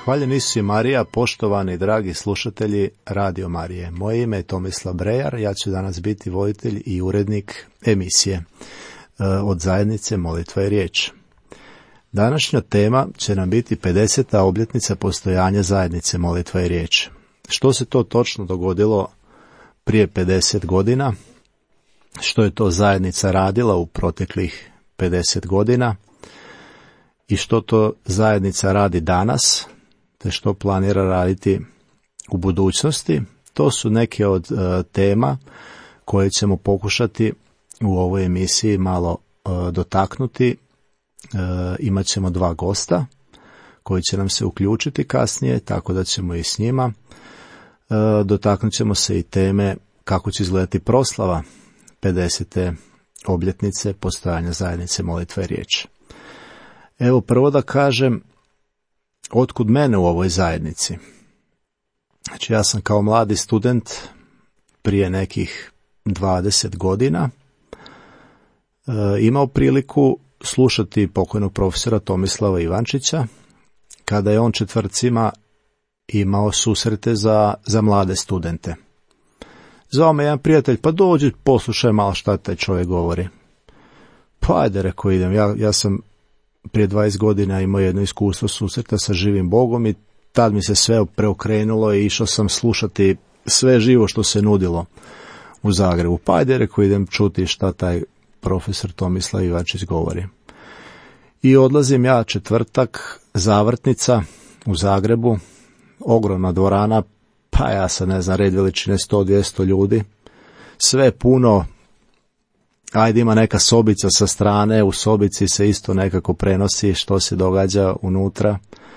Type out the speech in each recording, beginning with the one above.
Hvaljen Isus i Marija, poštovani dragi slušatelji Radio Marije. Moje ime je Tomislav Brejar, ja ću danas biti voditelj i urednik emisije od zajednice Molitva i riječ. Današnja tema će nam biti 50. obljetnica postojanja zajednice Molitva i riječ. Što se to točno dogodilo prije 50 godina? Što je to zajednica radila u proteklih 50 godina? I što to zajednica radi danas? Te što planira raditi u budućnosti? To su neke od tema koje ćemo pokušati u ovoj emisiji malo dotaknuti. Imat ćemo 2 gosta koji će nam se uključiti kasnije, tako da ćemo i s njima. Dotaknut ćemo se i teme kako će izgledati proslava 50. obljetnice postojanja zajednice Molitva i riječ. Evo prvo da kažem otkud mene u ovoj zajednici. Znači ja sam kao mladi student prije nekih 20 godina imao priliku slušati pokojnog profesora Tomislava Ivančića kada je on četvrtcima imao susrete za mlade studente. Zvao me jedan prijatelj, pa dođi poslušaj malo šta taj čovjek govori. Pa ajde, rekao, idem. Ja sam prije 20 godina imao jedno iskustvo susreta sa živim Bogom i tad mi se sve preokrenulo i išao sam slušati sve živo što se nudilo u Zagrebu. Pa ajde, rekao, idem čuti šta taj profesor Tomislav Ivančić govori. I odlazim ja četvrtak, Zavrtnica u Zagrebu, ogromna dvorana, pa ja sam ne znam, red veličine 100-200 ljudi, sve puno. Ajde, ima neka sobica sa strane, u sobici se isto nekako prenosi što se događa unutra.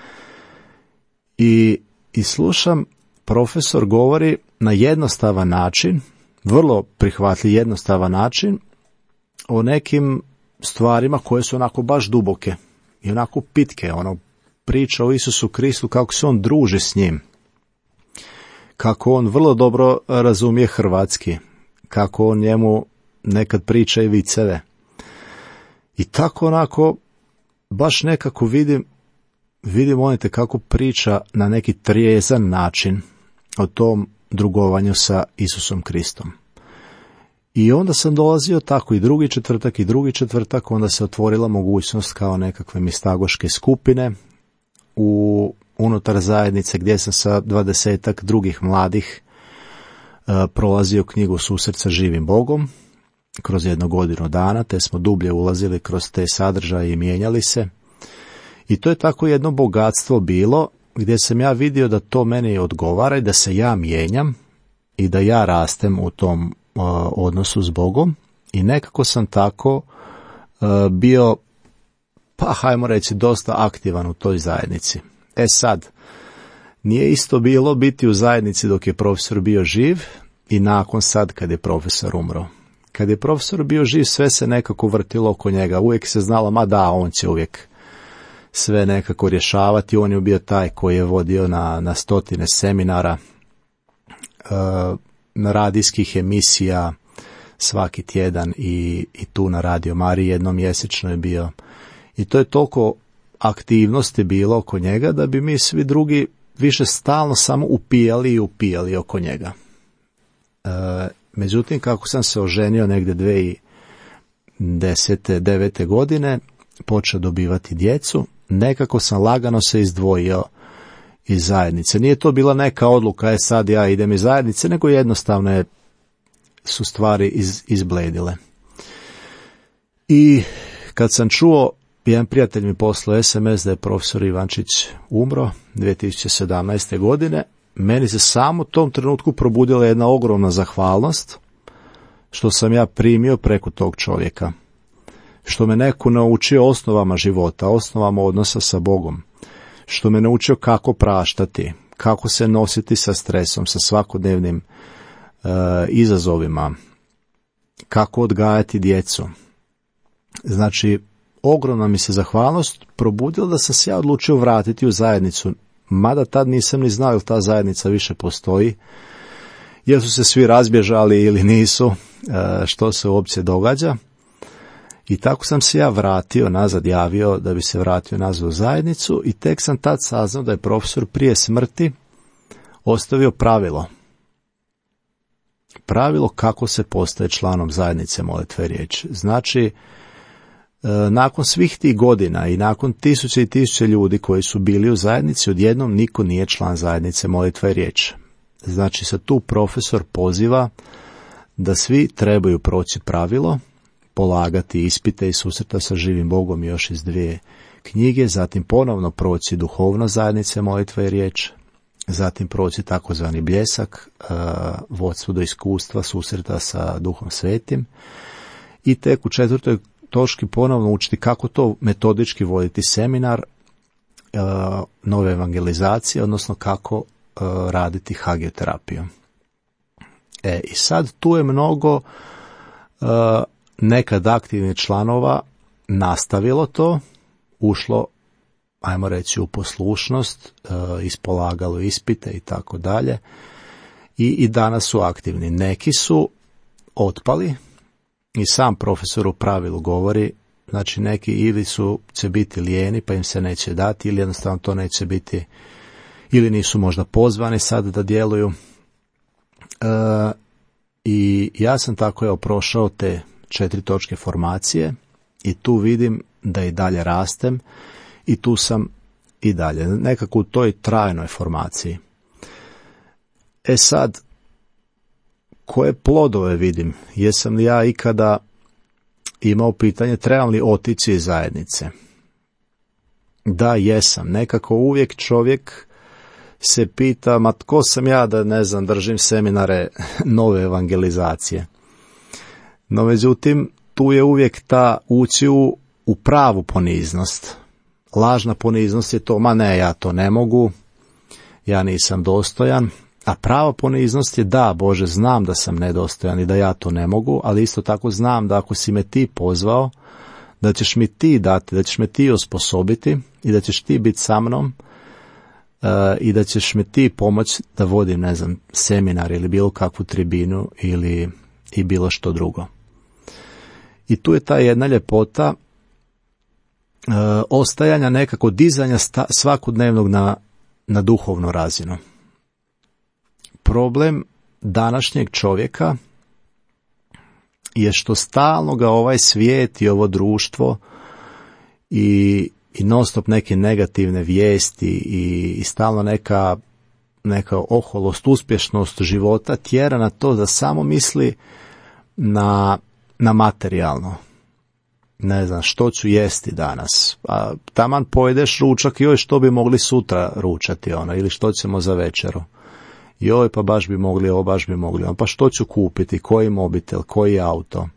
I slušam, profesor govori na jednostavan način, vrlo prihvatljiv jednostavan način, o nekim stvarima koje su onako baš duboke i onako pitke. Priča o Isusu Kristu, kako se on druži s njim, kako on vrlo dobro razumije hrvatski, kako on njemu nekad priča i viceve. I tako onako, baš nekako vidim onite kako priča na neki trijezan način o tom drugovanju sa Isusom Kristom. I onda sam dolazio tako i drugi četvrtak, onda se otvorila mogućnost kao nekakve mistagoške skupine unutar zajednice gdje sam sa 20-ak drugih mladih prolazio knjigu Susret sa živim Bogom kroz 1 godinu dana, te smo dublje ulazili kroz te sadržaje i mijenjali se. I to je tako jedno bogatstvo bilo gdje sam ja vidio da to meni odgovara i da se ja mijenjam i da ja rastem u tom odnosu s Bogom. I nekako sam tako bio, pa hajmo reći, dosta aktivan u toj zajednici. Sad, nije isto bilo biti u zajednici dok je profesor bio živ i nakon sad kad je profesor umro. Kad je profesor bio živ, sve se nekako vrtilo oko njega. Uvijek se znalo, ma da, on će uvijek sve nekako rješavati. On je bio taj koji je vodio na stotine seminara, na radijskih emisija svaki tjedan i tu na Radio Mariji jednom mjesečno je bio. I to je toliko aktivnosti bilo oko njega da bi mi svi drugi više stalno samo upijali oko njega. Međutim, kako sam se oženio negdje 2009. godine, počeo dobivati djecu, nekako sam lagano se izdvojio iz zajednice. Nije to bila neka odluka, sad ja idem iz zajednice, nego jednostavno su stvari izbledile. I kad sam čuo, jedan prijatelj mi poslao SMS da je profesor Ivančić umro 2017. godine, meni se samo u tom trenutku probudila jedna ogromna zahvalnost što sam ja primio preko tog čovjeka. Što me neko naučio osnovama života, osnovama odnosa sa Bogom. Što me naučio kako praštati, kako se nositi sa stresom, sa svakodnevnim izazovima, kako odgajati djecu. Znači, ogromna mi se zahvalnost probudila da sam se ja odlučio vratiti u zajednicu, mada tad nisam ni znao jel ta zajednica više postoji, jel su se svi razbježali ili nisu, što se uopće događa. I tako sam se ja vratio nazad, javio da bi se vratio nazad u zajednicu i tek sam tad saznao da je profesor prije smrti ostavio pravilo. Pravilo kako se postaje članom zajednice Molitva i riječ. Znači, nakon svih tih godina i nakon tisuće i tisuće ljudi koji su bili u zajednici, odjednom niko nije član zajednice Molitva i riječ. Znači, sad tu profesor poziva da svi trebaju proći pravilo, polagati ispite i susreta sa živim Bogom još iz 2 knjige, zatim ponovno proći duhovno zajednice Molitva i riječ, zatim proći takozvani bljesak, vodstvo do iskustva, susreta sa Duhom Svetim i tek u 4. točki ponovno učiti kako to metodički voditi seminar nove evangelizacije, odnosno kako raditi hagioterapiju. I sad tu je mnogo nekad aktivnih članova nastavilo to, ušlo, ajmo reći, u poslušnost, ispolagalo ispite i tako dalje i danas su aktivni. Neki su otpali i sam profesor u pravilu govori, znači neki ili će biti lijeni pa im se neće dati ili jednostavno to neće biti, ili nisu možda pozvani sad da djeluju. I ja sam tako prošao te 4 točke formacije i tu vidim da i dalje rastem i tu sam i dalje, nekako u toj trajnoj formaciji. Sad, koje plodove vidim? Jesam li ja ikada imao pitanje trebam li otići iz zajednice? Da, jesam. Nekako uvijek čovjek se pita, ma tko sam ja da, ne znam, držim seminare nove evangelizacije. No, međutim, tu je uvijek ta ući u pravu poniznost. Lažna poniznost je to, ma ne, ja to ne mogu, ja nisam dostojan, a prava poniznost je da, Bože, znam da sam nedostojan i da ja to ne mogu, ali isto tako znam da ako si me ti pozvao, da ćeš mi ti dati, da ćeš me ti osposobiti i da ćeš ti biti sa mnom i da ćeš me ti pomoći da vodim, ne znam, seminar ili bilo kakvu tribinu ili i bilo što drugo. I tu je ta jedna ljepota ostajanja, nekako dizanja svakodnevnog na duhovnu razinu. Problem današnjeg čovjeka je što stalno ga ovaj svijet i ovo društvo i non stop neke negativne vijesti i stalno neka oholost, uspješnost života tjera na to da samo misli na materijalno. Ne znam, što ću jesti danas. A taman pojedeš ručak, joj, što bi mogli sutra ručati, ili što ćemo za večeru. Joj, pa baš bi mogli ovo, baš bi mogli ono. Pa što ću kupiti, koji mobitel, koji auto.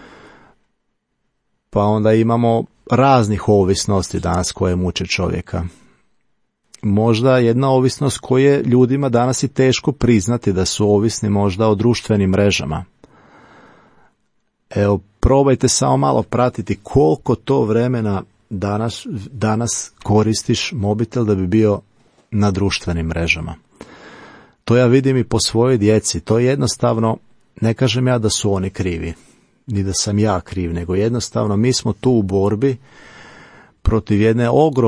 Pa onda imamo raznih ovisnosti danas koje muče čovjeka. Možda jedna ovisnost koje ljudima danas i teško priznati da su ovisni možda o društvenim mrežama. Evo, probajte samo malo pratiti koliko to vremena danas koristiš mobitel da bi bio na društvenim mrežama. To ja vidim i po svojoj djeci. To je jednostavno, ne kažem ja da su oni krivi, ni da sam ja kriv, nego jednostavno mi smo tu u borbi protiv jedne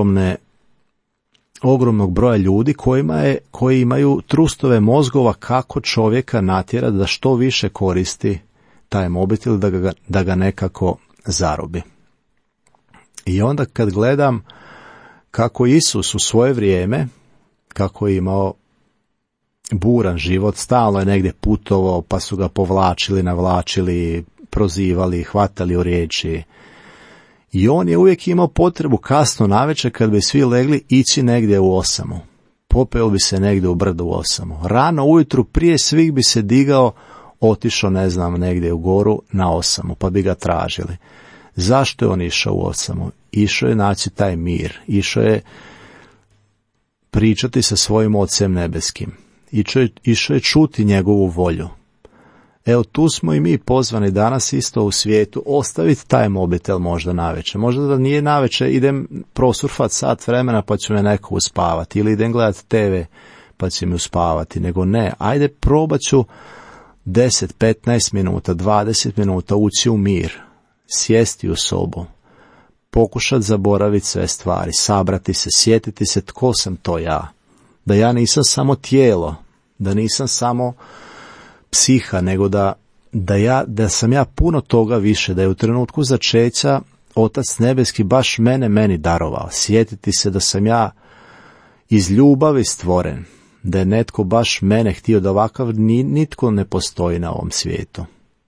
ogromnog broja ljudi koji imaju trustove mozgova kako čovjeka natjerati da što više koristi taj mobitel, da ga nekako zarobi. I onda kad gledam kako Isus u svoje vrijeme, kako je imao buran život, stalno je negdje putovao, pa su ga povlačili, navlačili, prozivali, hvatali u riječi. I on je uvijek imao potrebu kasno navečer, kad bi svi legli, ići negdje u osamu. Popeo bi se negdje u brdu u osamu. Rano ujutru prije svih bi se digao, otišao, ne znam, negdje u goru na osamu, pa bi ga tražili. Zašto je on išao u osamu? Išao je naći taj mir, išao je pričati sa svojim Ocem nebeskim, išao je čuti njegovu volju. Evo, tu smo i mi pozvani danas isto u svijetu, ostaviti taj mobitel možda navečer. Možda da nije navečer, idem prosurfat sat vremena pa ću me neko uspavati, ili idem gledat TV pa će me uspavati, nego ne, ajde probat ću 10, 15 minuta, 20 minuta ući u mir. sjesti u sobu, pokušati zaboraviti sve stvari, sabrati se, sjetiti se tko sam to ja. Da ja nisam samo tijelo, da nisam samo psiha, nego da sam ja puno toga više, da je u trenutku začeća Otac nebeski baš meni darovao. Sjetiti se da sam ja iz ljubavi stvoren, da je netko baš mene htio, da ovakav nitko ne postoji na ovom svijetu.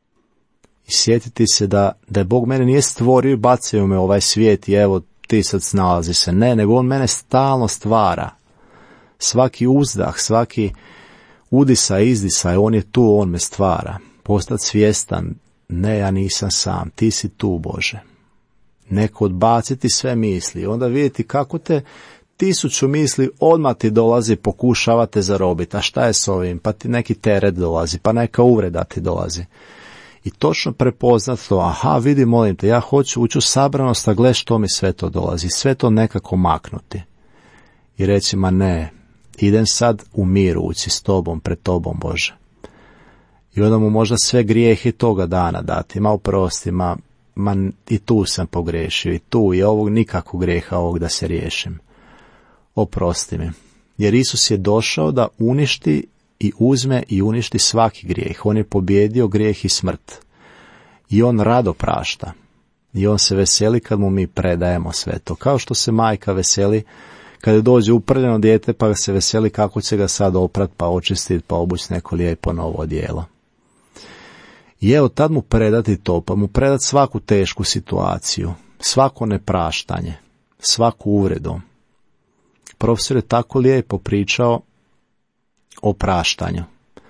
I sjetiti se da je Bog mene nije stvorio i bacio me u ovaj svijet i evo ti sad snalazi se. Ne, nego on mene stalno stvara. Svaki uzdah, svaki udisaj, izdisaj, on je tu, on me stvara. Postati svjestan, ne, ja nisam sam, ti si tu, Bože. Neko odbaciti sve misli, onda vidjeti kako te 1000 misli odmah ti dolazi, pokušavate zarobiti, a šta je s ovim, pa ti neki teret dolazi, pa neka uvreda ti dolazi. I točno prepoznat to, aha, vidi, molim te, ja hoću ući u sabranost, a gle što mi sve to dolazi, sve to nekako maknuti. I reći, ma ne, idem sad u miru ući s tobom, pred tobom, Bože. I onda mu možda sve grijehe toga dana dati, ma oprosti, ma i tu sam pogriješio, i tu je ovog nikakvog grijeha ovog da se riješim. Oprosti mi. Jer Isus je došao da uništi i uzme i uništi svaki grijeh. On je pobjedio grijeh i smrt. I on rado prašta. I on se veseli kad mu mi predajemo sve to. Kao što se majka veseli kada dođe uprljeno dijete, pa se veseli kako će ga sad oprat, pa očistiti, pa obući neko lijepo novo odijelo. I evo tad mu predati to, pa mu predati svaku tešku situaciju, svako nepraštanje, svaku uvredu. Profesor je tako lijepo pričao o praštanju.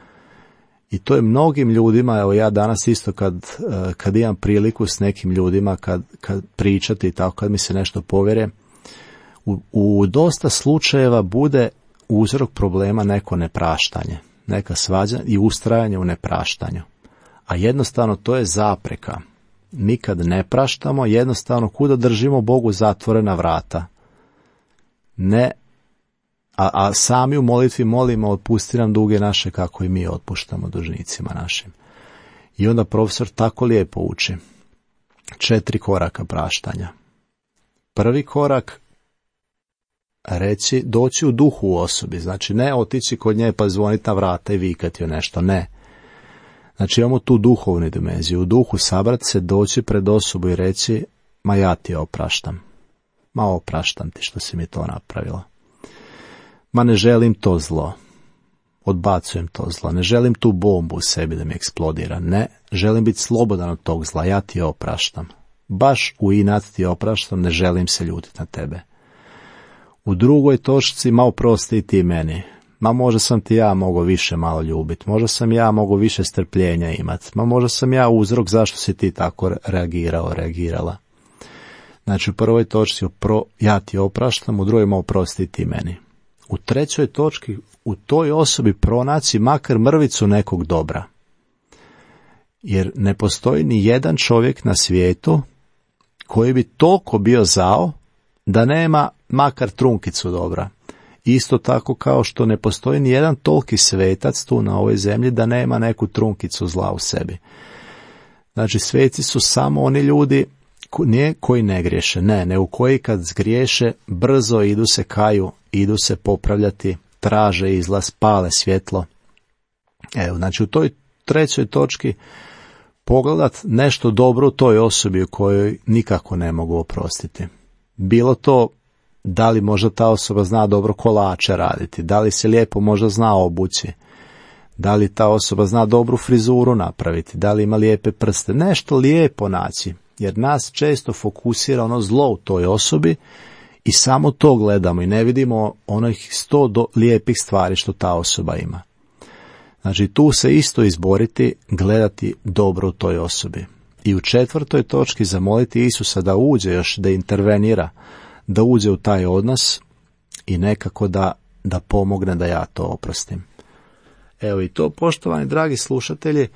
I to je mnogim ljudima, evo ja danas isto kad imam priliku s nekim ljudima, kad pričati i tako, kad mi se nešto povjere, u dosta slučajeva bude uzrok problema neko nepraštanje, neka svađa i ustrajanje u nepraštanju. A jednostavno to je zapreka. Mi kad ne praštamo, jednostavno kuda držimo Bogu zatvorena vrata. Ne, a sami u molitvi molimo, otpusti nam duge naše kako i mi otpuštamo dužnicima našim. I onda profesor tako lijepo uči. 4 koraka praštanja. Prvi korak, reći, doći u duhu u osobi. Znači ne otići kod nje pa zvoniti na vrata i vikati joj nešto, ne. Znači imamo tu duhovnu dimenziju. U duhu sabrati se, doći pred osobu i reći, ma ja ti opraštam. Ma opraštam ti što si mi to napravila. Ma ne želim to zlo. Odbacujem to zlo. Ne želim tu bombu u sebi da mi eksplodira. Ne, želim biti slobodan od tog zla. Ja ti opraštam. Baš u inat ti opraštam, ne želim se ljutiti na tebe. U drugoj točci, ma oprosti ti meni. Ma možda sam ti ja mogao više malo ljubiti, možda sam ja mogao više strpljenja imati, ma možda sam ja uzrok zašto si ti tako reagirala. Znači u prvoj točci ja ti opraštam, u drugoj ma oprosti ti meni. U trećoj točki u toj osobi pronaći makar mrvicu nekog dobra. Jer ne postoji ni jedan čovjek na svijetu koji bi toliko bio zao da nema makar trunkicu dobra. Isto tako kao što ne postoji ni jedan toliki svetac tu na ovoj zemlji da nema neku trunkicu zla u sebi. Znači sveci su samo oni ljudi koji ne griješe, nego koji kad zgriješe brzo idu se kaju, idu se popravljati, traže izlaz, pale svjetlo. Evo, znači u toj trećoj točki pogledat nešto dobro u toj osobi u kojoj nikako ne mogu oprostiti. Bilo to da li možda ta osoba zna dobro kolače raditi, da li se lijepo možda zna obući, da li ta osoba zna dobru frizuru napraviti, da li ima lijepe prste, nešto lijepo naći, jer nas često fokusira ono zlo u toj osobi i samo to gledamo i ne vidimo onih 100 lijepih stvari što ta osoba ima. Znači tu se isto izboriti, gledati dobro u toj osobi. I u 4. točki zamoliti Isusa da uđe još, da intervenira, da uđe u taj odnos i nekako da pomogne da ja to oprostim. Evo i to, poštovani dragi slušatelji,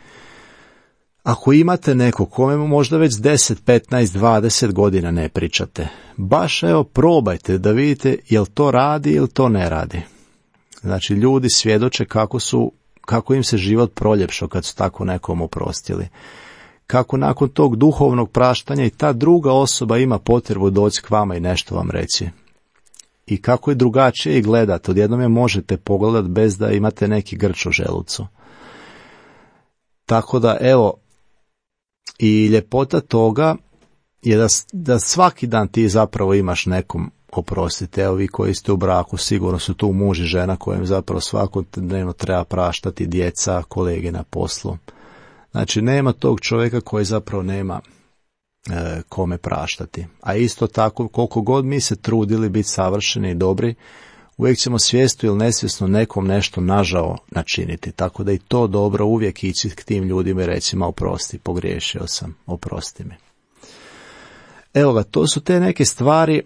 ako imate neko kome možda već 10, 15, 20 godina ne pričate, baš evo probajte da vidite jel to radi ili to ne radi. Znači ljudi svjedoče kako im se život proljepšao kad su tako nekom oprostili. kako nakon tog duhovnog praštanja i ta druga osoba ima potrebu doći k vama i nešto vam reći. I kako je drugačije i gledati, odjednom je možete pogledati bez da imate neki grč u želucu. Tako da, evo, i ljepota toga je da svaki dan ti zapravo imaš nekom oprostiti. Evo, vi koji ste u braku, sigurno su tu muž i žena kojem zapravo svakodnevno treba praštati, djeca, kolege na poslu. Znači, nema tog čovjeka koji zapravo nema kome praštati. A isto tako, koliko god mi se trudili biti savršeni i dobri, uvijek ćemo svjesno ili nesvjesno nekom nešto nažao načiniti. Tako da i to dobro uvijek ići k tim ljudima i reći, ma oprosti, pogriješio sam, oprosti mi. Evo ga, to su te neke stvari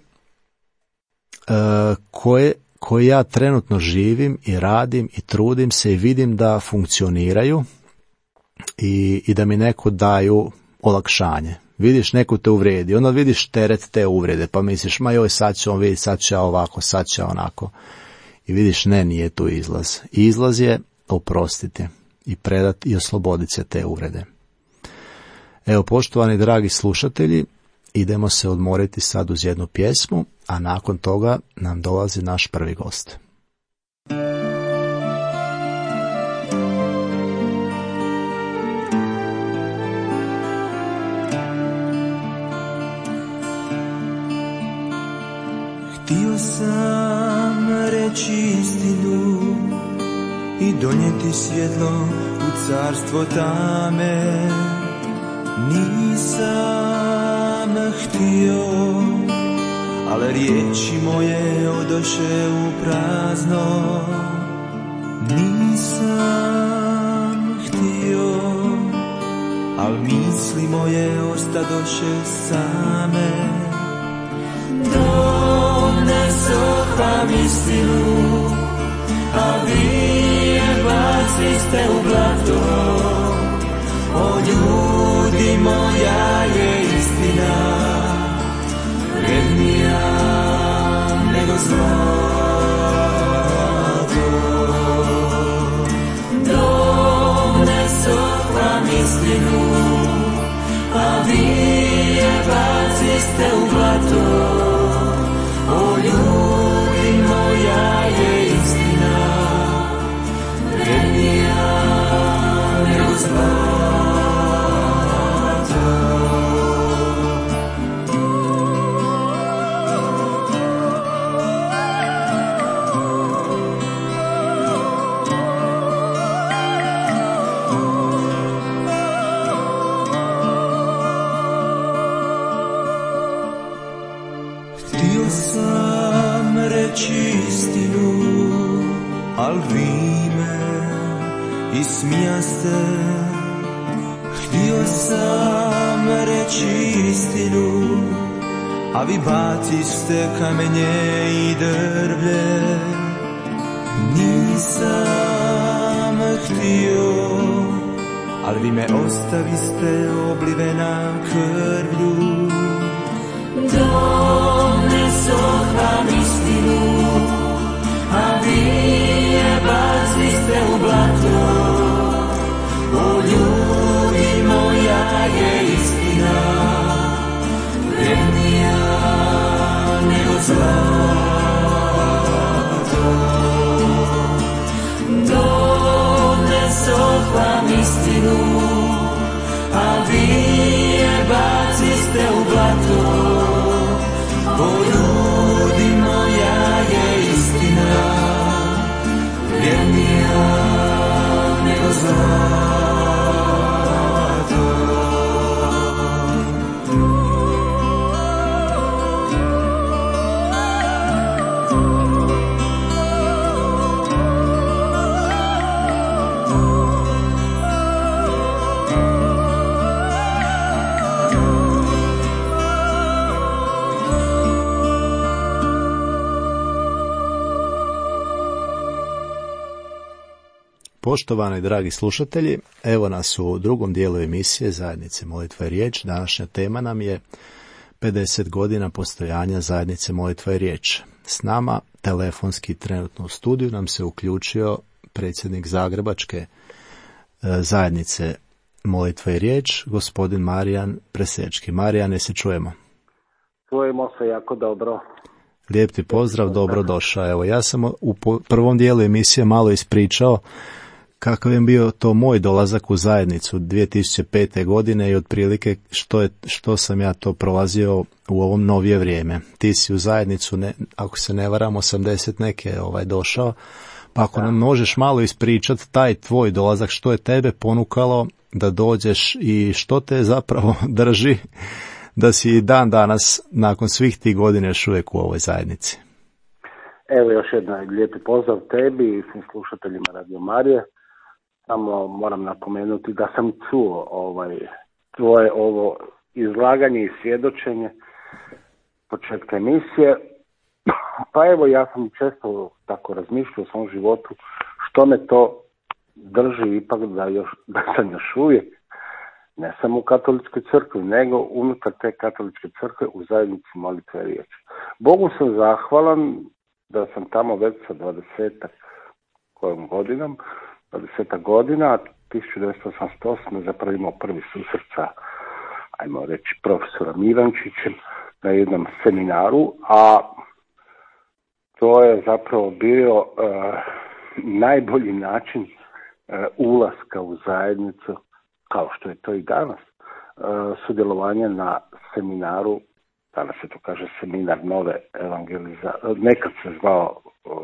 koje ja trenutno živim i radim i trudim se i vidim da funkcioniraju i da mi neko daju olakšanje. Vidiš, neko te uvredi, onda vidiš teret te uvrede, pa misliš, ma joj, sad ću on vidjeti, sad ću ja ovako, sad ću ja onako. I vidiš, ne, nije tu izlaz. Izlaz je oprostiti i predati i osloboditi se te uvrede. Evo, poštovani dragi slušatelji, idemo se odmoriti sad uz jednu pjesmu, a nakon toga nam dolazi naš prvi gost. Htio sam reći istinu i donijeti svjetlo u carstvo tame. Nisam htio, ali riječi moje odoše u prazno. Nisam htio, ali misli moje ostadoše same. Donesohvam istinu, a vi je baciste u blato. O ljudi, moja je istina vrednija nego zlato. Donesohvam istinu, a vi je baciste u blato. O ljudi, moja je istina vrednija nego zlato. Htio sam reći istinu, al vi me ismijaste. Htio sam reći istinu, a vi baciste kamenje i drvlje. Nisam htio, ali vi me ostaviste oblivena krvlju. Donesohvam istinu, a vi je baciste u blato. O ljudi, moja je istina vrednija nego zlato. Donesohvam istinu, a vi je baciste u blato. O ljudi, moja je istina vrednija nego zlato. Poštovani dragi slušatelji, evo nas u drugom dijelu emisije Zajednice Molitva i riječ. Današnja tema nam je 50 godina postojanja Zajednice Molitva i riječ. S nama telefonski trenutno u studiju nam se uključio predsjednik Zagrebačke zajednice Molitva i riječ, gospodin Marijan Presečki. Marijane, se čujemo. Čujemo se jako dobro. Lijep ti pozdrav, dobro došao. Evo, ja sam u prvom dijelu emisije malo ispričao kakav je bio to moj dolazak u zajednicu 2005. godine i otprilike što sam ja to prolazio u ovom novije vrijeme. Ti si u zajednicu, ako se ne varam, 80 neke došao, pa ako nam možeš malo ispričati taj tvoj dolazak, što je tebe ponukalo da dođeš i što te zapravo drži da si dan danas, nakon svih tih godina, još uvijek u ovoj zajednici. Evo još jedan lijepi pozdrav tebi i svim slušateljima Radio Marije. Samo moram napomenuti da sam čuo tvoje ovo izlaganje i svjedočenje početka emisije. Pa evo, ja sam često tako razmišljao u svom životu što me to drži ipak da sam još uvijek ne samo u katoličkoj crkvi, nego unutar te katoličke crkve u zajednici molitve i riječi. Bogu sam zahvalan da sam tamo već sa 20 godina, 1988. zapravo imao prvi susret sa, ajmo reći, profesorom Ivančićem na jednom seminaru, a to je zapravo bio najbolji način ulaska u zajednicu, kao što je to i danas, sudjelovanje na seminaru, danas se to kaže seminar nove evangelizacije, nekad se zvao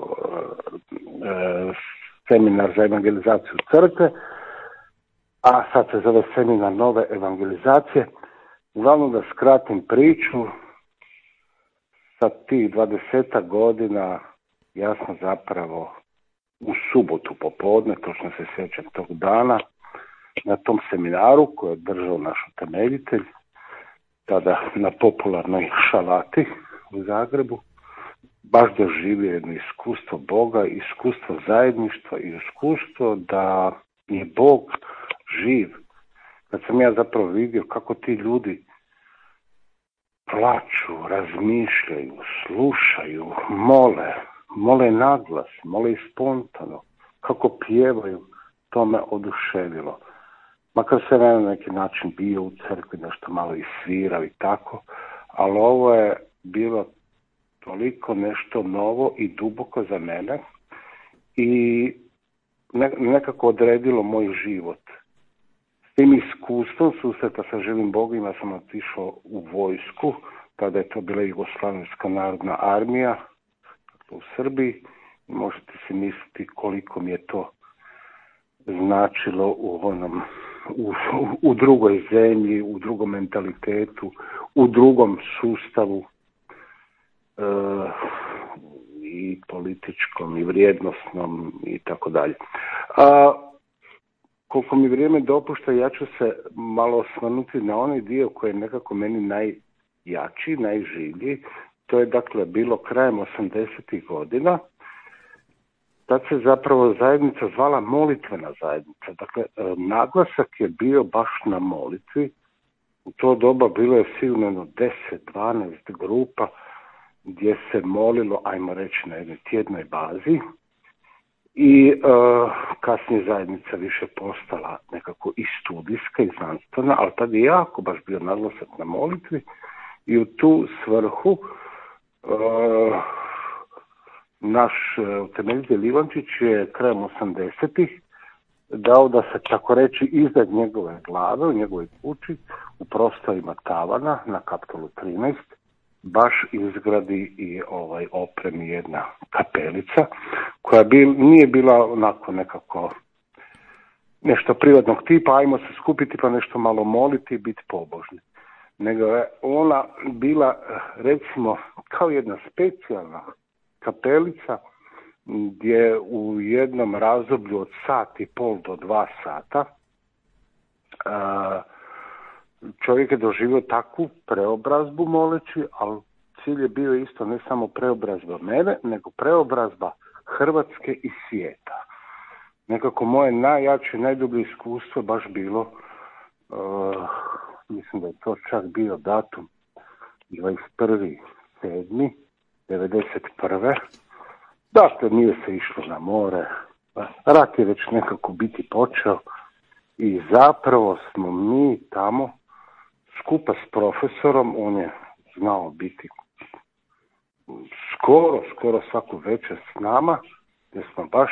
seminar za evangelizaciju crkve, a sad se zove seminar nove evangelizacije. Uglavnom da skratim priču, sa tih 20 godina ja sam zapravo u subotu popodne, točno se sjećam tog dana, na tom seminaru koji je držao naš utemeljitelj, tada na popularnoj Šalati u Zagrebu, baš doživio jedno iskustvo Boga, iskustvo zajedništva i iskustvo da je Bog živ. Kad sam ja zapravo vidio kako ti ljudi plaču, razmišljaju, slušaju, mole naglas, mole i spontano, kako pjevaju, to me oduševilo. Makar se na neki način bio u crkvi, nešto malo i svirao i tako, ali ovo je bilo toliko nešto novo i duboko za mene i nekako odredilo moj život. S tim iskustvom susreta sa živim Bogom ja sam otišao u vojsku, tada je to bila Jugoslavenska narodna armija u Srbiji. Možete si misliti koliko mi je to značilo u drugoj zemlji, u drugom mentalitetu, u drugom sustavu i političkom i vrijednosnom i tako dalje. Koliko mi vrijeme dopušta, ja ću se malo osvrnuti na onaj dio koji je nekako meni najjači, najživlji. To je dakle bilo krajem 80-ih godina. Tad se zapravo zajednica zvala molitvena zajednica. Dakle, naglasak je bio baš na molitvi. U to doba bilo je sigurno 10-12 grupa gdje se molilo, ajmo reći, na jednoj tjednoj bazi. I kasnije zajednica više postala nekako i studijska i znanstvena, ali tad je jako baš bio naglasak na molitvi i u tu svrhu naš utemeljitelj Ivančić je krajem 80-ih dao da se, tako reći, iznad njegove glave u njegovoj kući u prostorima tavana na Kaptolu 13 baš izgradi i opremi jedna kapelica koja nije bila onako nekako nešto privatnog tipa, ajmo se skupiti pa nešto malo moliti i biti pobožni. Nego je ona bila, recimo, kao jedna specijalna kapelica gdje u jednom razdoblju od 1,5 do 2 sata čovjek je doživio takvu preobrazbu moleći, ali cilj je bio isto ne samo preobrazba mene, nego preobrazba Hrvatske i svijeta. Nekako moje najjače, najdublje iskustvo baš bilo, mislim da je to čak bio datum 21.7.1991. Dakle, nije se išlo na more, rat je već nekako biti počeo I zapravo smo mi tamo skupa s profesorom, on je znao biti skoro svaku večer s nama, gdje smo baš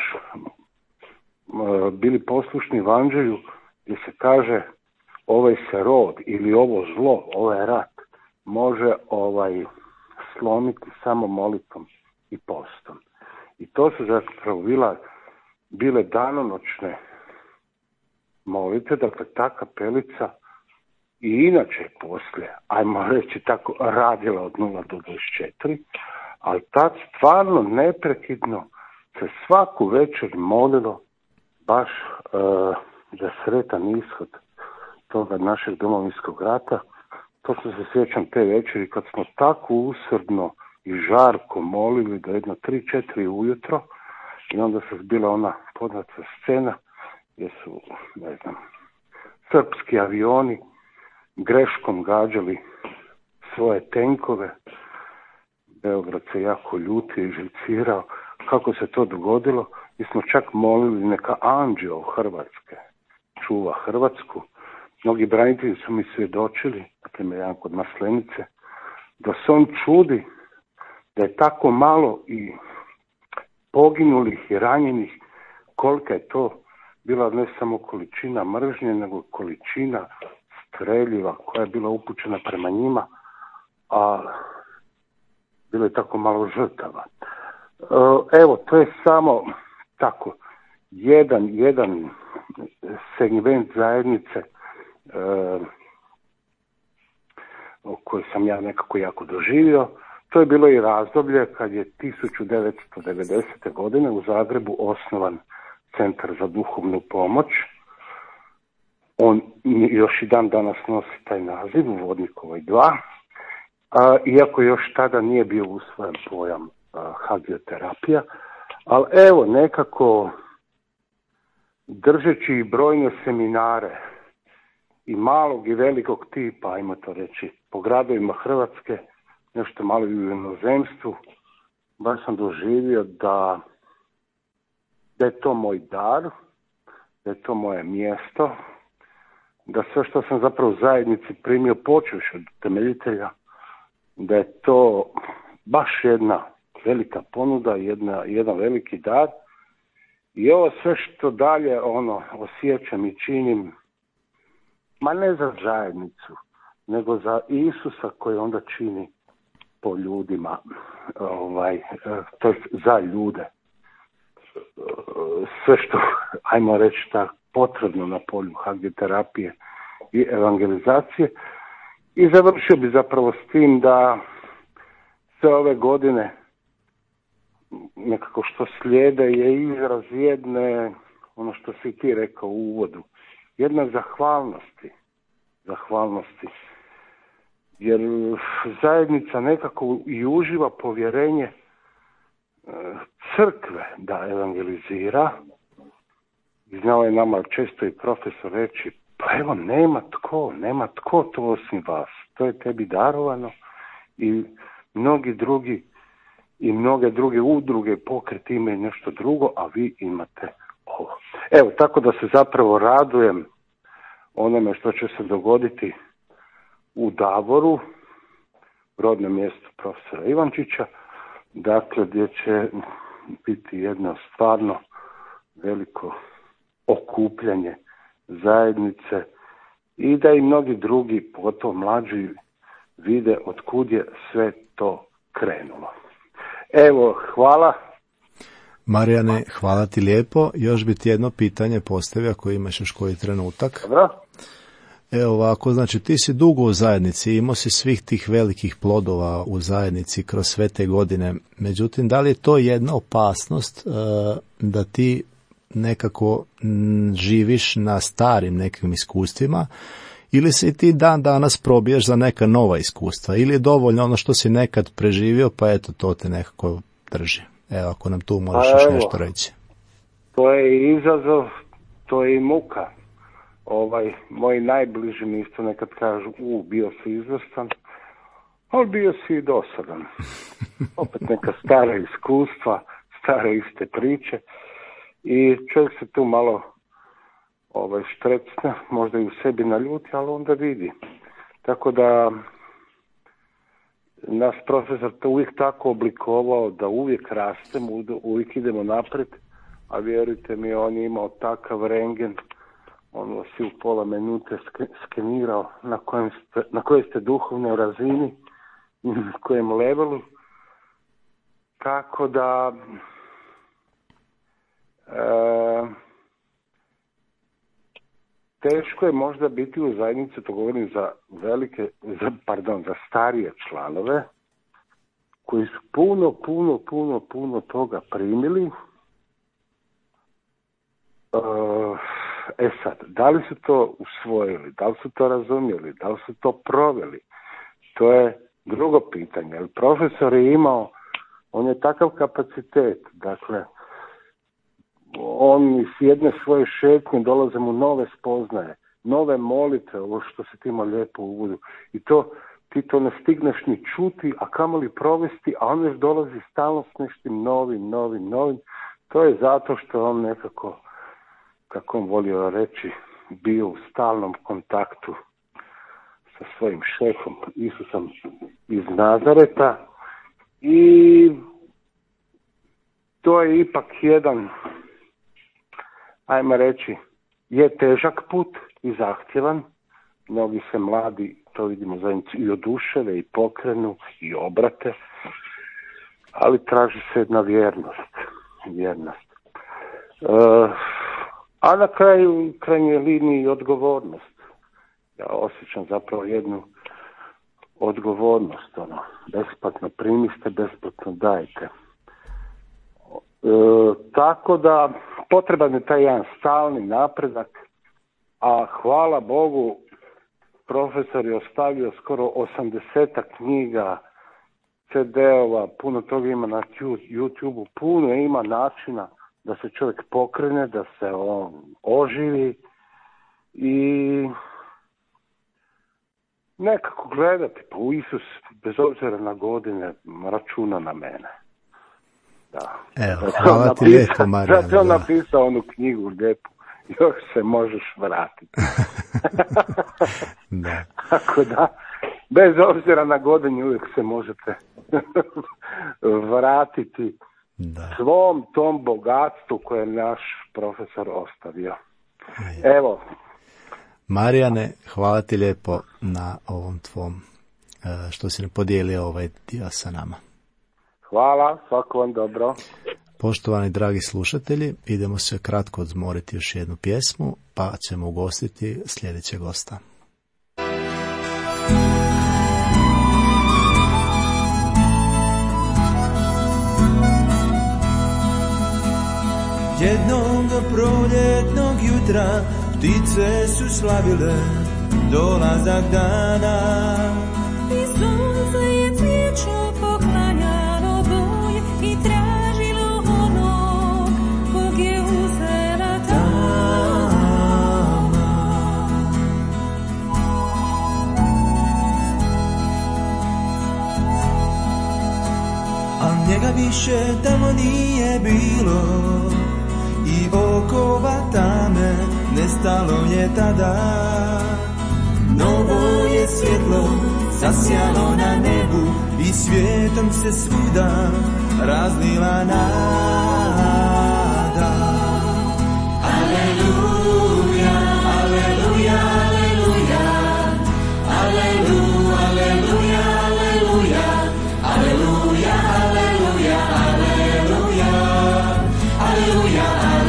bili poslušni evanđelju, gdje se kaže ovaj se rod ili ovo zlo, ovaj rat može slomiti samo molitvom i postom. I to su zapravo bile danonoćne molitve, dakle ta kapelica i inače poslije, ajmo reći tako, radila od 0 do 24, ali tad stvarno neprekidno se svaku večer molilo baš za sretan ishod toga našeg Domovinskog rata. To se sjećam te večeri kad smo tako usrdno i žarko molili do jedno 3-4 ujutro i onda se zbila ona poznata scena gdje su, ne znam, srpski avioni greškom gađali svoje tenkove. Beograd se jako ljutio i živcirao. Kako se to dogodilo? Mi smo čak molili neka anđeo Hrvatske čuva Hrvatsku. Mnogi branitelji su mi svjedočili, naprimjer jedan kod Maslenice, da se on čudi da je tako malo i poginulih i ranjenih, kolika je to bila ne samo količina mržnje, nego količina streljiva koja je bila upućena prema njima, a bilo je tako malo žrtava. Evo, to je samo tako jedan segment zajednice koji sam ja nekako jako doživio. To je bilo i razdoblje kad je 1990. godine u Zagrebu osnovan Centar za duhovnu pomoć. On još i dan danas nosi taj naziv u Vodnikovoj 2, iako još tada nije bio usvojen pojam hagioterapija, ali evo nekako držeći i brojne seminare i malog i velikog tipa, ajmo to reći, po gradovima Hrvatske, nešto malo i u inozemstvu, baš sam doživio da je to moj dar, da je to moje mjesto, da sve što sam zapravo u zajednici primio počevši od temeljitelja, da je to baš jedna velika ponuda, jedan veliki dar. I ovo sve što dalje osjećam i činim, ma ne za zajednicu, nego za Isusa koji onda čini po ljudima, to je za ljude. Sve što, ajmo reći tako, potrebno na polju hagioterapije i evangelizacije. I završio bi zapravo s tim da sve ove godine nekako što slijede je izraz jedne, ono što si ti rekao u uvodu, jedna zahvalnosti. Jer zajednica nekako i uživa povjerenje crkve da evangelizira. Znao je nama često i profesor reći, pa evo nema tko to osim vas. To je tebi darovano i mnoge druge udruge i pokreti imaju nešto drugo, a vi imate ovo. Evo, tako da se zapravo radujem onome što će se dogoditi u Davoru, rodnom mjestu profesora Ivančića, dakle gdje će biti jedno stvarno veliko okupljanje zajednice i da i mnogi drugi, pogotovo mlađi, vide od kud je sve to krenulo. Evo, hvala. Marijane, hvala ti lijepo. Još bi ti jedno pitanje postavio ako imaš još koji trenutak. Dobro. Evo ovako, znači ti si dugo u zajednici, imao si svih tih velikih plodova u zajednici kroz sve te godine. Međutim, da li je to jedna opasnost da ti nekako živiš na starim nekim iskustvima ili se i ti dan danas probiješ za neka nova iskustva ili je dovoljno ono što si nekad preživio pa eto to te nekako drži. Evo ako nam tu možeš još nešto reći. To je izazov, to je i muka. Moji najbliži mi isto nekad kažu, bio si izvrstan, ali bio si i dosadan. Opet neka stara iskustva, stare iste priče i čovjek se tu malo štrecne, možda i u sebi naljuti, ali onda vidi. Tako da nas profesor to uvijek tako oblikovao da uvijek rastemo, uvijek idemo naprijed, a vjerujte mi, on je imao takav rengen, on vas je u pola minute skenirao na kojoj ste duhovnoj razini, na kojem levelu. Tako da teško je možda biti u zajednici, to govorim za za starije članove, koji su puno toga primili. Sad, da li su to usvojili, da li su to razumjeli, da li su to proveli, to je drugo pitanje. Jer profesor je imao, on je takav kapacitet, dakle, on iz jedne svoje šetnje dolaze mu nove spoznaje, nove molitve, ovo što se tima lijepo uvodu. I to, ti to ne stigneš ni čuti, a kamoli provesti, a on već dolazi stalno s neštim novim. To je zato što on nekako, kako on volio reći, bio u stalnom kontaktu sa svojim šefom, Isusom iz Nazareta. I to je ipak jedan, ajmo reći, je težak put i zahtjevan. Mnogi se mladi, to vidimo zajednicu, i oduševe i pokrenu i obrate, ali traži se jedna vjernost. A na krajnjoj liniji odgovornost. Ja osjećam zapravo jednu odgovornost, besplatno primiste, besplatno dajte. Tako da potreban je taj jedan stalni napredak, a hvala Bogu profesor je ostavio skoro 80 knjiga, CD-ova, puno toga ima na YouTube-u, puno ima načina da se čovjek pokrene, da se on oživi i nekako gledati, pa Isus bez obzira na godine računa na mene. Da. Evo, hvala ti lijepo, Marijane. Zato je on napisao onu knjigu lijepu, još se možeš vratiti. Da. Tako da, bez obzira na godine uvijek se možete vratiti svom tom bogatstvu koje je naš profesor ostavio. Evo. Marijane, hvala ti lijepo na ovom tvom, što si ne podijelio ovaj dio sa nama. Hvala, svako vam dobro. Poštovani dragi slušatelji, idemo se kratko odmoriti još jednu pjesmu, pa ćemo ugostiti sljedećeg gosta. Jednog proljetnog jutra ptice su slavile dolazak dana. I sunce je cvijeću poklanjalo boj i tražilo onog kog je uzela tama. A njega više tamo nije bilo i okova tame nestalo je tada. Novo je svjetlo zasjalo na nebu i svijetom se svuda razlila nada. Aleluja, aleluja, aleluja, aleluja, aleluja, aleluja, aleluja, aleluja, aleluja, aleluja.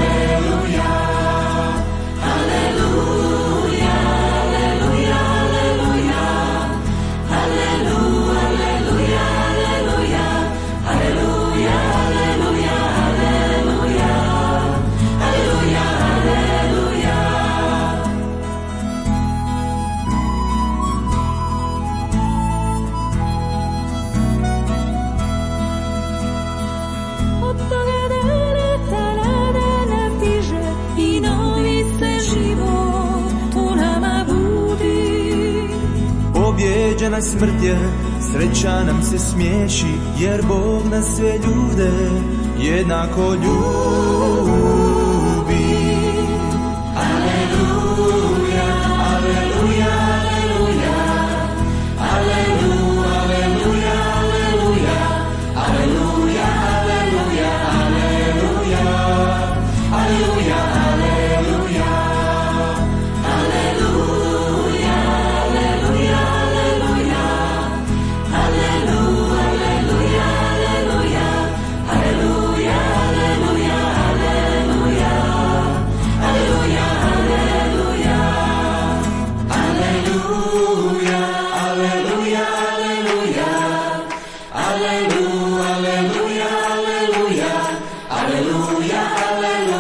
Pobjeđena smrt je, sreća nam se smiješi, jer Bog na sve ljude jednako ljubi. Aleluja.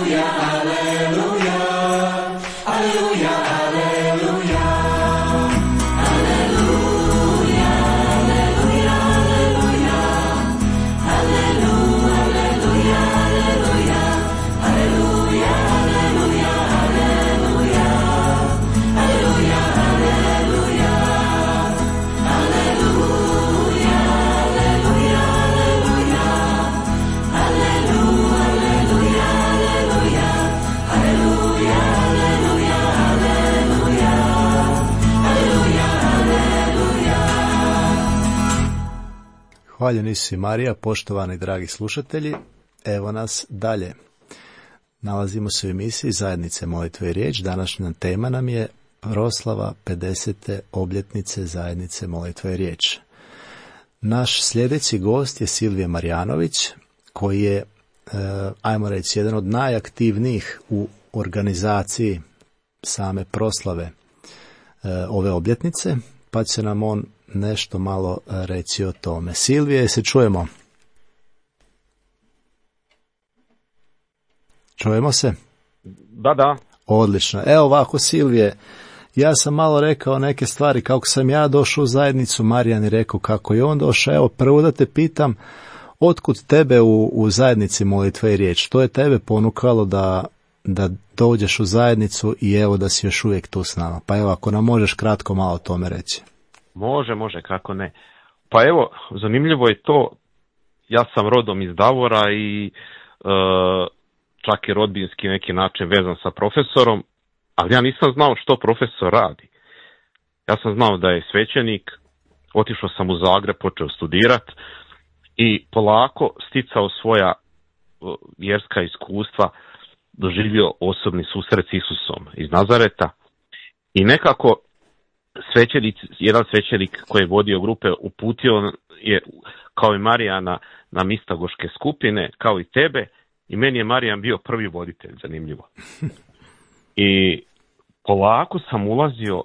Hvaljeni si Marija, poštovani dragi slušatelji, evo nas dalje. Nalazimo se u emisiji Zajednice molitve i riječ. Današnja tema nam je proslava 50. obljetnice Zajednice molitve i riječ. Naš sljedeći gost je Silvije Marjanović, koji je, ajmo reći, jedan od najaktivnijih u organizaciji same proslave ove obljetnice, pa će nam on nešto malo reći o tome. Silvije, se čujemo? Čujemo se? Da. Odlično. Evo ovako, Silvije, ja sam malo rekao neke stvari kako sam ja došao u zajednicu, Marijan je rekao kako je on došao. Evo, prvo da te pitam, otkud tebe u zajednici molitve i riječ? Što je tebe ponukalo da dođeš u zajednicu i evo da si još uvijek tu s nama? Pa evo, ako nam možeš kratko malo o tome reći. Može, kako ne. Pa evo, zanimljivo je to, ja sam rodom iz Davora i čak i rodbinski neki način vezan sa profesorom, ali ja nisam znao što profesor radi. Ja sam znao da je svećenik, otišao sam u Zagreb, počeo studirati i polako sticao svoja vjerska iskustva, doživio osobni susret s Isusom iz Nazareta i nekako jedan svećenik koji je vodio grupe uputio je kao i Marijana na mistagoške skupine, kao i tebe, i meni je Marijan bio prvi voditelj, zanimljivo. I polako sam ulazio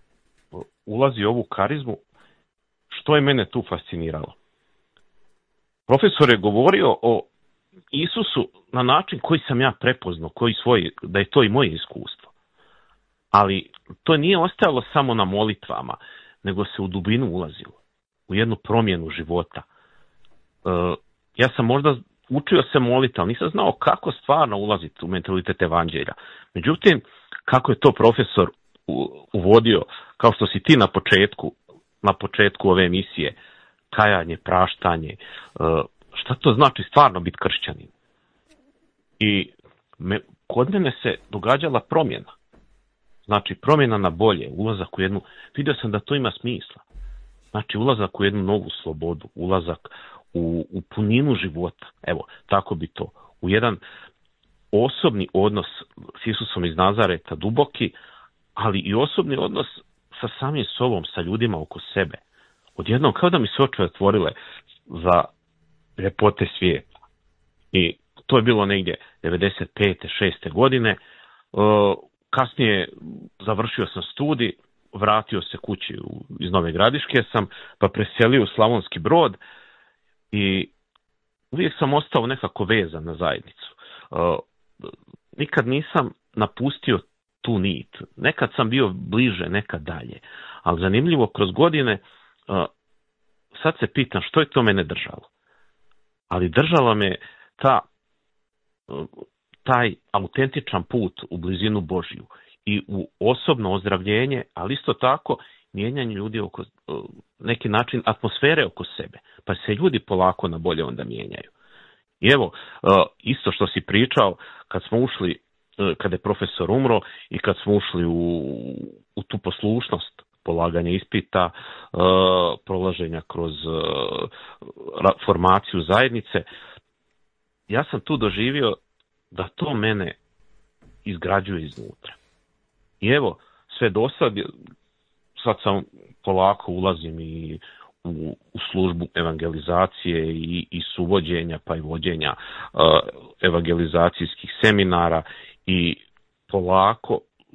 u ovu karizmu, što je mene tu fasciniralo. Profesor je govorio o Isusu na način koji sam ja prepoznao, da je to i moje iskustvo. Ali to nije ostajalo samo na molitvama, nego se u dubinu ulazilo, u jednu promjenu života. Ja sam možda učio se moliti, ali nisam znao kako stvarno ulaziti u mentalitet evanđelja. Međutim, kako je to profesor uvodio, kao što si ti na početku ove emisije, kajanje, praštanje, šta to znači stvarno biti kršćanin? I kod mene se događala promjena. Znači, promjena na bolje, ulazak u jednu, vidio sam da to ima smisla. Znači, ulazak u jednu novu slobodu, ulazak u puninu života. Evo, tako bi to. U jedan osobni odnos s Isusom iz Nazareta, duboki, ali i osobni odnos sa samim sobom, sa ljudima oko sebe. Odjednom, kao da mi se oči otvorile za ljepote svijeta. I to je bilo negdje 95. 6. godine. Kasnije završio sam studij, vratio se kući iz Nove Gradiške sam, pa preselio u Slavonski Brod i uvijek sam ostao nekako vezan na zajednicu. Nikad nisam napustio tu nit. Nekad sam bio bliže, nekad dalje. Ali zanimljivo, kroz godine, sad se pitam što je to mene držalo. Ali držala me taj autentičan put u blizinu Božju i u osobno ozdravljenje, ali isto tako mijenjanje ljudi oko, neki način atmosfere oko sebe, pa se ljudi polako na bolje onda mijenjaju. I evo, isto što si pričao, kada je profesor umro i kad smo ušli u tu poslušnost, polaganje ispita, prolaženja kroz formaciju zajednice, ja sam tu doživio da to mene izgrađuje iznutra. I evo, sve do sad sam polako ulazim i u službu evangelizacije i suvođenja pa i vođenja evangelizacijskih seminara i polako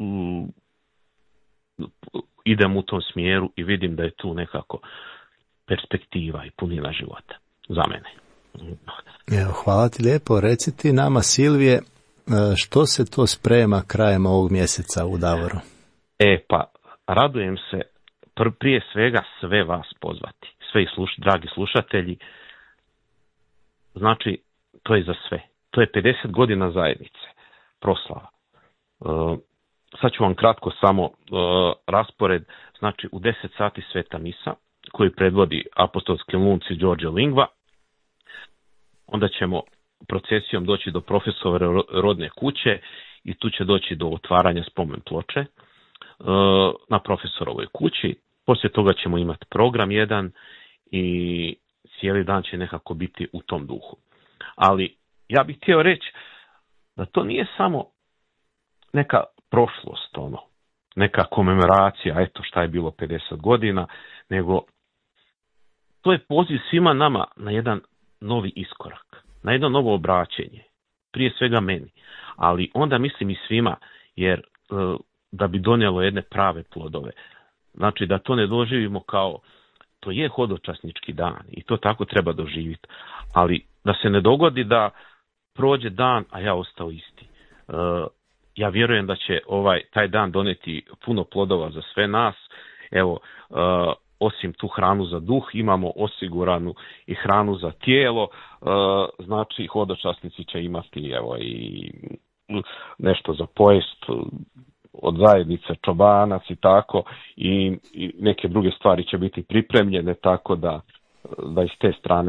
idem u tom smjeru i vidim da je tu nekako perspektiva i punina života za mene. Evo, hvala ti lijepo. Reci ti nama, Silvije, što se to sprema krajem ovog mjeseca u Davoru? Pa radujem se prije svega sve vas pozvati, sve dragi slušatelji. Znači, to je za sve. To je 50 godina zajednice, proslava. Sad ću vam kratko samo raspored. Znači, u 10 sati sveta misa, koju predvodi apostolski nunci Đorđe Lingva. Onda ćemo procesijom doći do profesora rodne kuće i tu će doći do otvaranja spomen ploče na profesorovoj kući. Poslije toga ćemo imati program jedan i cijeli dan će nekako biti u tom duhu. Ali ja bih htio reći da to nije samo neka prošlost, neka komemoracija, eto šta je bilo 50 godina, nego to je poziv svima nama na jedan novi iskorak, na jedno novo obraćenje, prije svega meni, ali onda mislim i svima, jer da bi donijelo jedne prave plodove. Znači da to ne doživimo kao, to je hodočasnički dan i to tako treba doživjeti, ali da se ne dogodi da prođe dan, a ja ostao isti. Ja vjerujem da će taj dan donijeti puno plodova za sve nas. Evo, osim tu hranu za duh, imamo osiguranu i hranu za tijelo, znači hodočasnici će imati i nešto za pojest od zajednice čobanac i tako, i neke druge stvari će biti pripremljene, tako da iz te strane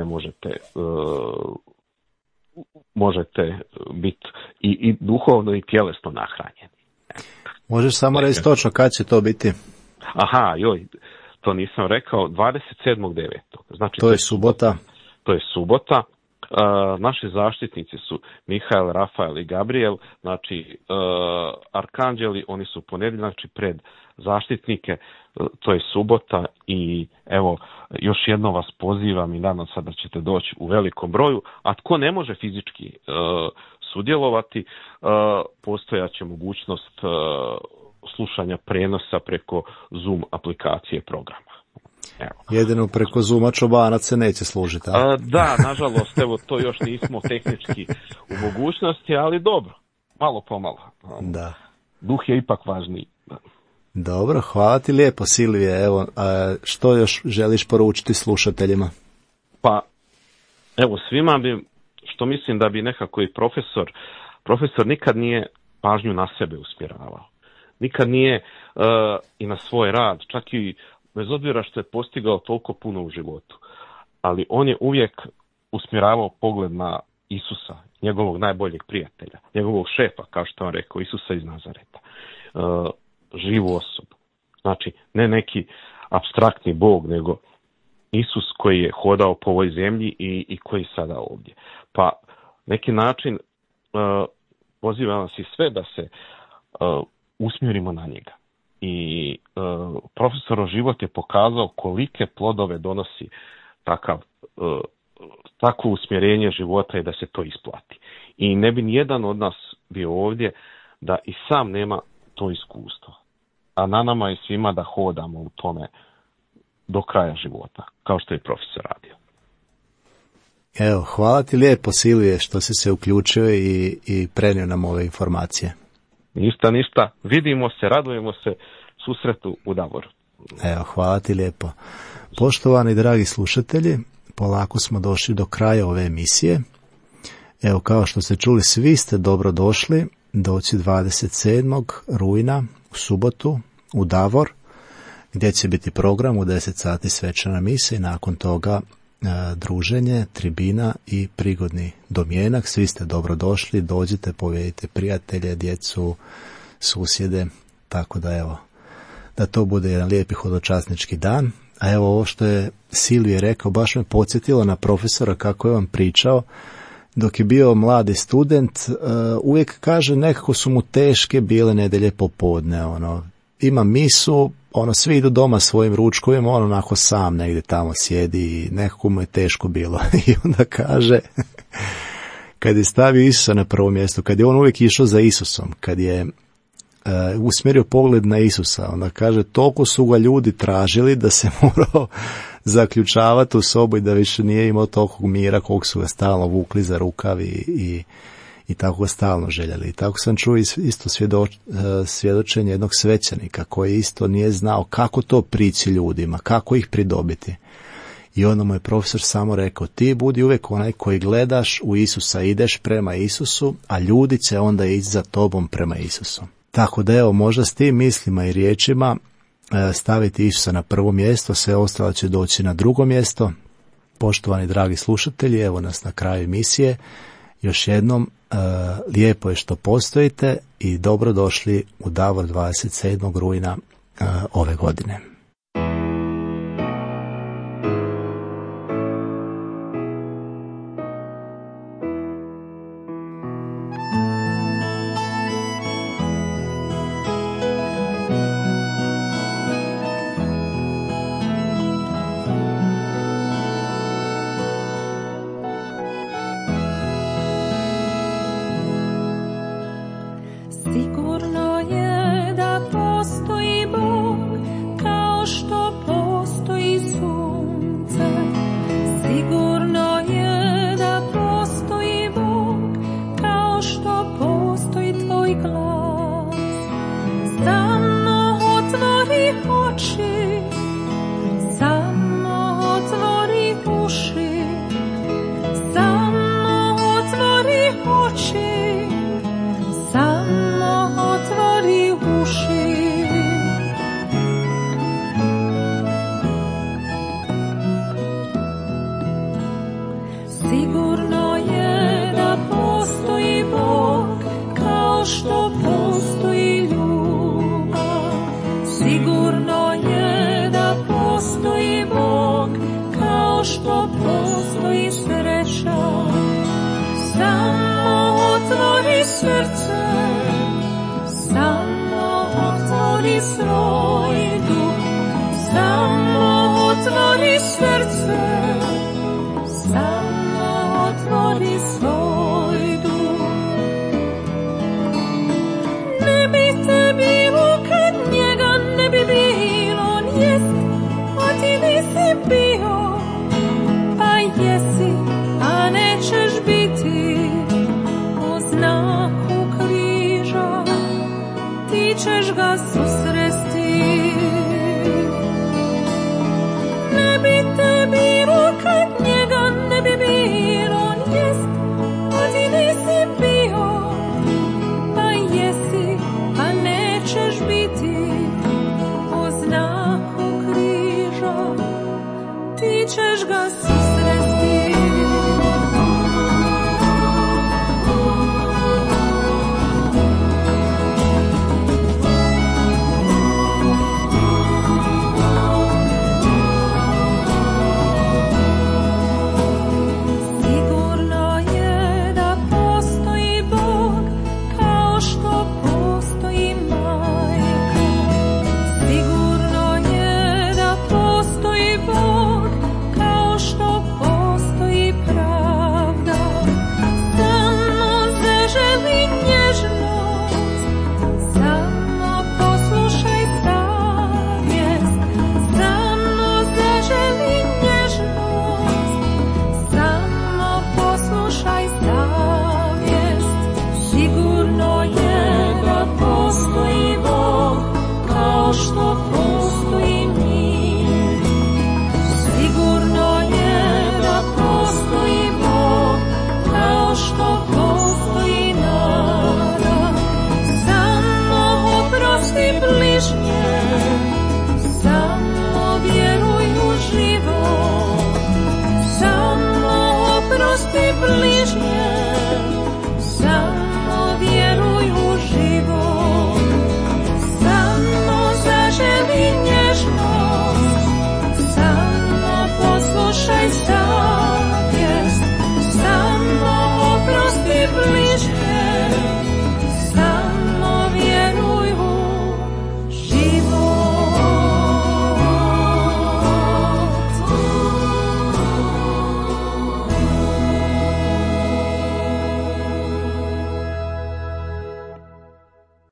možete biti i duhovno i tjelesno nahranjeni. Možeš samo reći točno kad će to biti? Aha, to nisam rekao, 27.9. Znači, to je subota. To je subota. Naši zaštitnici su Mihael, Rafael i Gabriel, znači arkanđeli, oni su ponedjeljak, znači pred zaštitnike, to je subota i evo, još jedno vas pozivam i nadam se da ćete doći u velikom broju, a tko ne može fizički sudjelovati, postojaće mogućnost slušanja prenosa preko Zoom aplikacije programa. Evo. Jedino preko Zooma čobanac se neće služiti. Da, nažalost, evo, to još nismo tehnički u mogućnosti, ali dobro, malo pomalo. Da. Duh je ipak važniji. Dobro, hvala ti lijepo, Silvije. Evo, što još želiš poručiti slušateljima? Pa, evo, svima bi, što mislim da bi nekako i profesor nikad nije pažnju na sebe usmjeravao. Nikad nije i na svoj rad, čak i bez obzira što je postigao toliko puno u životu. Ali on je uvijek usmjeravao pogled na Isusa, njegovog najboljeg prijatelja, njegovog šefa, kao što on rekao, Isusa iz Nazareta. Živu osobu. Znači, ne neki apstraktni Bog, nego Isus koji je hodao po ovoj zemlji i koji je sada ovdje. Pa, neki način pozivam vas i sve da se usmjerimo na njega. I profesorov život je pokazao kolike plodove donosi takvo usmjerenje života i da se to isplati. I ne bi nijedan od nas bio ovdje da i sam nema to iskustvo. A na nama je svima da hodamo u tome do kraja života, kao što je profesor radio. Evo, hvala ti lijepo, Silvije, što si se uključio i prenio nam ove informacije. Ništa. Vidimo se, radujemo se susretu u Davoru. Evo, hvala ti lijepo. Poštovani dragi slušatelji, polako smo došli do kraja ove emisije. Evo, kao što ste čuli, svi ste dobro došli doći 27. rujna u subotu u Davor, gdje će biti program u 10 sati svečana misa i nakon toga druženje, tribina i prigodni domjenak. Svi ste dobro došli, dođite, povedite prijatelje, djecu, susjede, tako da evo, da to bude jedan lijepi hodočasnički dan. A evo, ovo što je Silvije rekao, baš me podsjetilo na profesora kako je on pričao. Dok je bio mladi student, uvijek kaže nekako su mu teške bile nedjelje popodne, ima misu, svi idu doma svojim ručkovima, on onako sam negdje tamo sjedi i nekako mu je teško bilo. I onda kaže, kad je stavio Isusa na prvo mjesto, kad je on uvijek išao za Isusom, kad je usmjerio pogled na Isusa, onda kaže, toliko su ga ljudi tražili da se morao zaključavati u sobu i da više nije imao toliko mira koliko su ga stalno vukli za rukav i i tako ga stalno željeli. I tako sam čuo isto svjedočenje jednog svećenika koji isto nije znao kako to prići ljudima, kako ih pridobiti. I onda mu je profesor samo rekao, ti budi uvijek onaj koji gledaš u Isusa, ideš prema Isusu, a ljudi će onda ići za tobom prema Isusu. Tako da evo, možda s tim mislima i riječima staviti Isusa na prvo mjesto, sve ostalo će doći na drugo mjesto. Poštovani dragi slušatelji, evo nas na kraju emisije. Još jednom, lijepo je što postojite i dobrodošli u Davor 27. rujna ove godine. Sigurno je da postoji Bog kao što postoji sunce. Sigurno je da postoji Bog kao što postoji tvoj glas. Samo otvori oči, samo otvori uši, samo otvori oči. Samo otvori uši. Sigurno je da postoji Bog kao što postoji ljubav. Sigurno je da postoji Bog kao što postoji sreća. Samo otvori srce, samo otvori svoj duh, samo otvori srce, samo otvori svoj duh. Ne bi te bilo kad njega ne bi bilo, on jest, a ti nisi bio, pa jesi, a nećeš biti. Po znaku križa ti ćeš ga